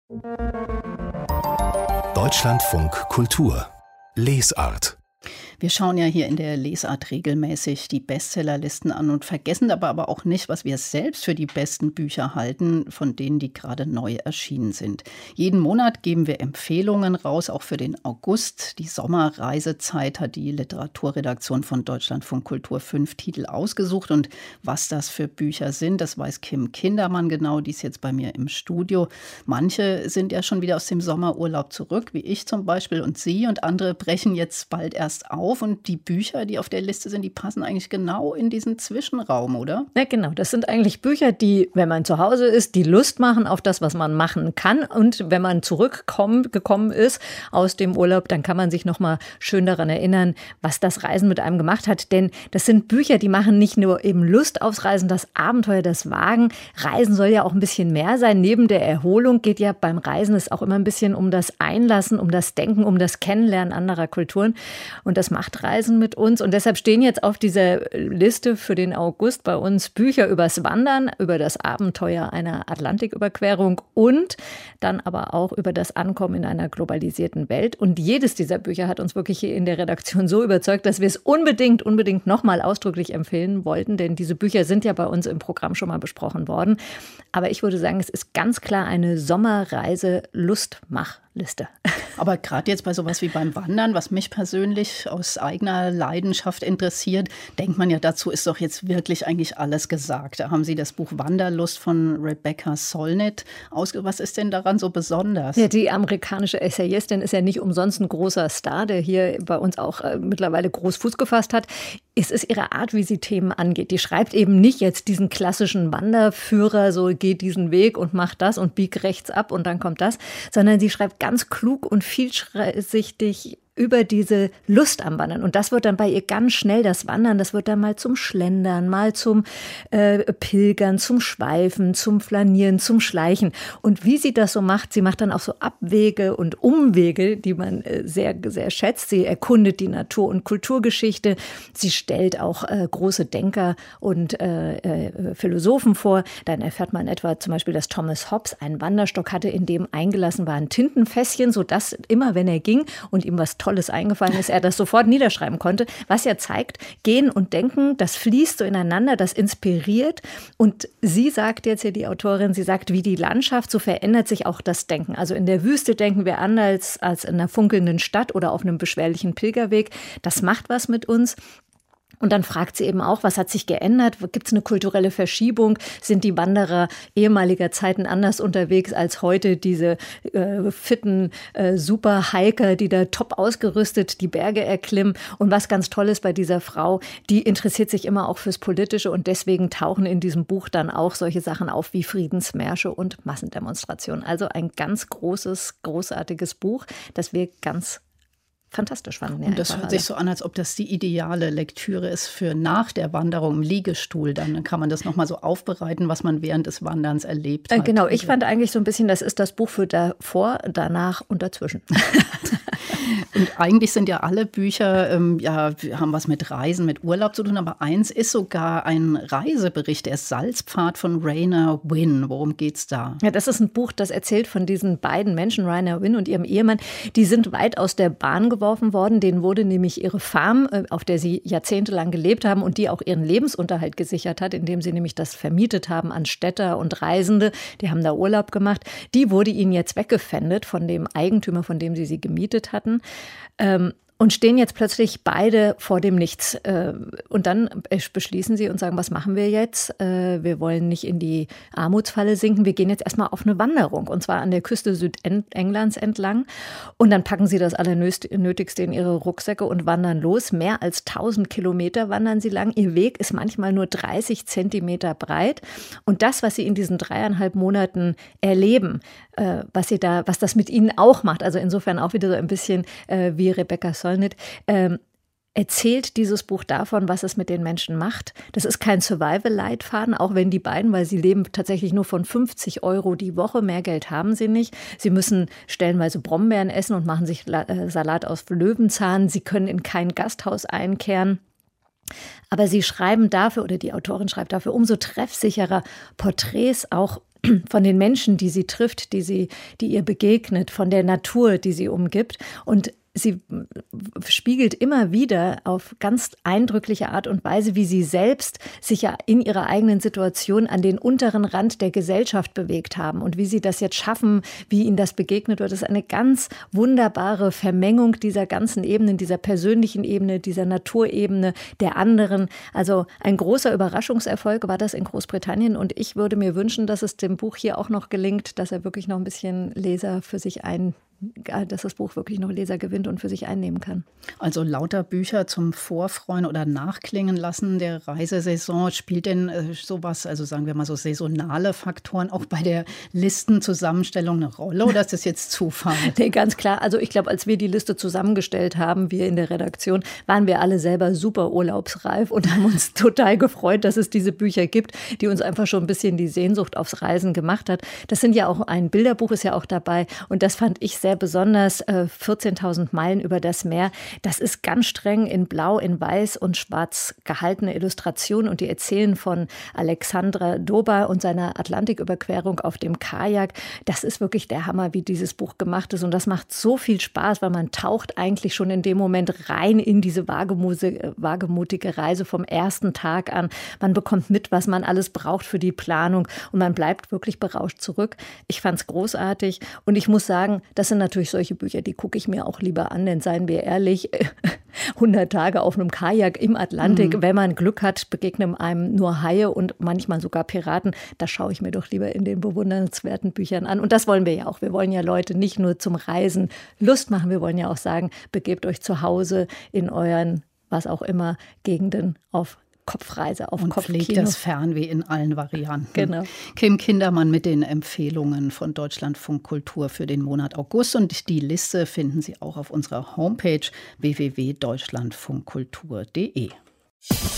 Deutschlandfunk Kultur Lesart. Wir schauen ja hier in der Lesart regelmäßig die Bestsellerlisten an und vergessen dabei aber auch nicht, was wir selbst für die besten Bücher halten, von denen die gerade neu erschienen sind. Jeden Monat geben wir Empfehlungen raus, auch für den August. Die Sommerreisezeit hat die Literaturredaktion von Deutschlandfunk Kultur 5 Titel ausgesucht. Und was das für Bücher sind, das weiß Kim Kindermann genau, die ist jetzt bei mir im Studio. Manche sind ja schon wieder aus dem Sommerurlaub zurück, wie ich zum Beispiel und Sie, und andere brechen jetzt bald erst auf. Und die Bücher, die auf der Liste sind, die passen eigentlich genau in diesen Zwischenraum, oder? Ja, genau. Das sind eigentlich Bücher, die, wenn man zu Hause ist, die Lust machen auf das, was man machen kann. Und wenn man zurückgekommen ist aus dem Urlaub, dann kann man sich noch mal schön daran erinnern, was das Reisen mit einem gemacht hat. Denn das sind Bücher, die machen nicht nur eben Lust aufs Reisen, das Abenteuer, das Wagen. Reisen soll ja auch ein bisschen mehr sein. Neben der Erholung geht ja beim Reisen es auch immer ein bisschen um das Einlassen, um das Denken, um das Kennenlernen anderer Kulturen. Und das macht Reisen mit uns. Und deshalb stehen jetzt auf dieser Liste für den August bei uns Bücher übers Wandern, über das Abenteuer einer Atlantiküberquerung und dann aber auch über das Ankommen in einer globalisierten Welt. Und jedes dieser Bücher hat uns wirklich hier in der Redaktion so überzeugt, dass wir es unbedingt nochmal ausdrücklich empfehlen wollten. Denn diese Bücher sind ja bei uns im Programm schon mal besprochen worden. Aber ich würde sagen, es ist ganz klar eine Sommerreise-Lustmachliste. Aber gerade jetzt bei sowas wie beim Wandern, was mich persönlich aus eigener Leidenschaft interessiert, denkt man ja, dazu ist doch jetzt wirklich eigentlich alles gesagt. Da haben Sie das Buch Wanderlust von Rebecca Solnit ausgewählt. Was ist denn daran so besonders? Ja, die amerikanische Essayistin ist ja nicht umsonst ein großer Star, der hier bei uns auch mittlerweile groß Fuß gefasst hat. Es ist ihre Art, wie sie Themen angeht. Die schreibt eben nicht jetzt diesen klassischen Wanderführer, so geh diesen Weg und mach das und bieg rechts ab und dann kommt das, sondern sie schreibt ganz klug und vielschichtig über diese Lust am Wandern. Und das wird dann bei ihr ganz schnell, das Wandern, das wird dann mal zum Schlendern, mal zum Pilgern, zum Schweifen, zum Flanieren, zum Schleichen. Und wie sie das so macht, sie macht dann auch so Abwege und Umwege, die man sehr, sehr schätzt. Sie erkundet die Natur- und Kulturgeschichte. Sie stellt auch große Denker und Philosophen vor. Dann erfährt man etwa zum Beispiel, dass Thomas Hobbes einen Wanderstock hatte, in dem eingelassen war ein Tintenfässchen, sodass immer, wenn er ging und ihm was Tolles eingefallen ist, er das sofort niederschreiben konnte, was ja zeigt, Gehen und Denken, das fließt so ineinander, das inspiriert. Und sie sagt jetzt hier, die Autorin, sie sagt, wie die Landschaft, so verändert sich auch das Denken. Also in der Wüste denken wir anders als in einer funkelnden Stadt oder auf einem beschwerlichen Pilgerweg. Das macht was mit uns. Und dann fragt sie eben auch, was hat sich geändert? Gibt es eine kulturelle Verschiebung? Sind die Wanderer ehemaliger Zeiten anders unterwegs als heute? Diese fitten Super-Hiker, die da top ausgerüstet die Berge erklimmen. Und was ganz toll ist bei dieser Frau, die interessiert sich immer auch fürs Politische. Und deswegen tauchen in diesem Buch dann auch solche Sachen auf wie Friedensmärsche und Massendemonstrationen. Also ein ganz großes, großartiges Buch, das wir ganz fantastisch fanden. Und das hört sich so an, als ob das die ideale Lektüre ist für nach der Wanderung im Liegestuhl. Dann kann man das nochmal so aufbereiten, was man während des Wanderns erlebt hat. Genau, ich fand eigentlich so ein bisschen, das ist das Buch für davor, danach und dazwischen. Und eigentlich sind ja alle Bücher, haben was mit Reisen, mit Urlaub zu tun. Aber eins ist sogar ein Reisebericht, der Salzpfad von Rainer Winn. Worum geht's da? Ja, das ist ein Buch, das erzählt von diesen beiden Menschen, Rainer Winn und ihrem Ehemann. Die sind weit aus der Bahn geworfen worden. Denen wurde nämlich ihre Farm, auf der sie jahrzehntelang gelebt haben und die auch ihren Lebensunterhalt gesichert hat, indem sie nämlich das vermietet haben an Städter und Reisende. Die haben da Urlaub gemacht. Die wurde ihnen jetzt weggepfändet von dem Eigentümer, von dem sie gemietet hatten. Und stehen jetzt plötzlich beide vor dem Nichts. Und dann beschließen sie und sagen, was machen wir jetzt? Wir wollen nicht in die Armutsfalle sinken. Wir gehen jetzt erstmal auf eine Wanderung. Und zwar an der Küste Südenglands entlang. Und dann packen sie das Allernötigste in ihre Rucksäcke und wandern los. Mehr als 1000 Kilometer wandern sie lang. Ihr Weg ist manchmal nur 30 Zentimeter breit. Und das, was sie in diesen 3,5 Monaten erleben, was das mit ihnen auch macht, also insofern auch wieder so ein bisschen wie Rebecca Solnit, erzählt dieses Buch davon, was es mit den Menschen macht. Das ist kein Survival-Leitfaden, auch wenn die beiden, weil sie leben tatsächlich nur von 50 € die Woche, mehr Geld haben sie nicht. Sie müssen stellenweise Brombeeren essen und machen sich Salat aus Löwenzahn. Sie können in kein Gasthaus einkehren. Aber sie schreiben dafür, oder die Autorin schreibt dafür, umso treffsicherer Porträts auch von den Menschen, die sie trifft, die ihr begegnet, von der Natur, die sie umgibt. Und sie spiegelt immer wieder auf ganz eindrückliche Art und Weise, wie sie selbst sich ja in ihrer eigenen Situation an den unteren Rand der Gesellschaft bewegt haben und wie sie das jetzt schaffen, wie ihnen das begegnet wird. Das ist eine ganz wunderbare Vermengung dieser ganzen Ebenen, dieser persönlichen Ebene, dieser Naturebene, der anderen. Also ein großer Überraschungserfolg war das in Großbritannien und ich würde mir wünschen, dass es dem Buch hier auch noch gelingt, dass er wirklich noch ein bisschen Leser für sich dass das Buch wirklich noch Leser gewinnt und für sich einnehmen kann. Also lauter Bücher zum Vorfreuen oder Nachklingen lassen der Reisesaison. Spielt denn sowas, also sagen wir mal so saisonale Faktoren, auch bei der Listenzusammenstellung eine Rolle oder ist das jetzt Zufall? Nee, ganz klar. Also ich glaube, als wir die Liste zusammengestellt haben, wir in der Redaktion, waren wir alle selber super urlaubsreif und haben uns total gefreut, dass es diese Bücher gibt, die uns einfach schon ein bisschen die Sehnsucht aufs Reisen gemacht hat. Das sind ja auch, ein Bilderbuch ist ja auch dabei und das fand ich sehr besonders, 14.000 Meilen über das Meer. Das ist ganz streng in Blau, in Weiß und Schwarz gehaltene Illustration und die erzählen von Alexandra Doba und seiner Atlantiküberquerung auf dem Kajak. Das ist wirklich der Hammer, wie dieses Buch gemacht ist und das macht so viel Spaß, weil man taucht eigentlich schon in dem Moment rein in diese wagemutige Reise vom ersten Tag an. Man bekommt mit, was man alles braucht für die Planung und man bleibt wirklich berauscht zurück. Ich fand es großartig und ich muss sagen, das sind natürlich solche Bücher, die gucke ich mir auch lieber an, denn seien wir ehrlich, 100 Tage auf einem Kajak im Atlantik, wenn man Glück hat, begegnen einem nur Haie und manchmal sogar Piraten. Das schaue ich mir doch lieber in den bewundernswerten Büchern an. Und das wollen wir ja auch. Wir wollen ja Leute nicht nur zum Reisen Lust machen, wir wollen ja auch sagen, begebt euch zu Hause in euren, was auch immer, Gegenden auf Kopfreise, auf und Kopfkino. pflegt das Fernweh in allen Varianten. Genau. Kim Kindermann mit den Empfehlungen von Deutschlandfunk Kultur für den Monat August. Und die Liste finden Sie auch auf unserer Homepage www.deutschlandfunkkultur.de.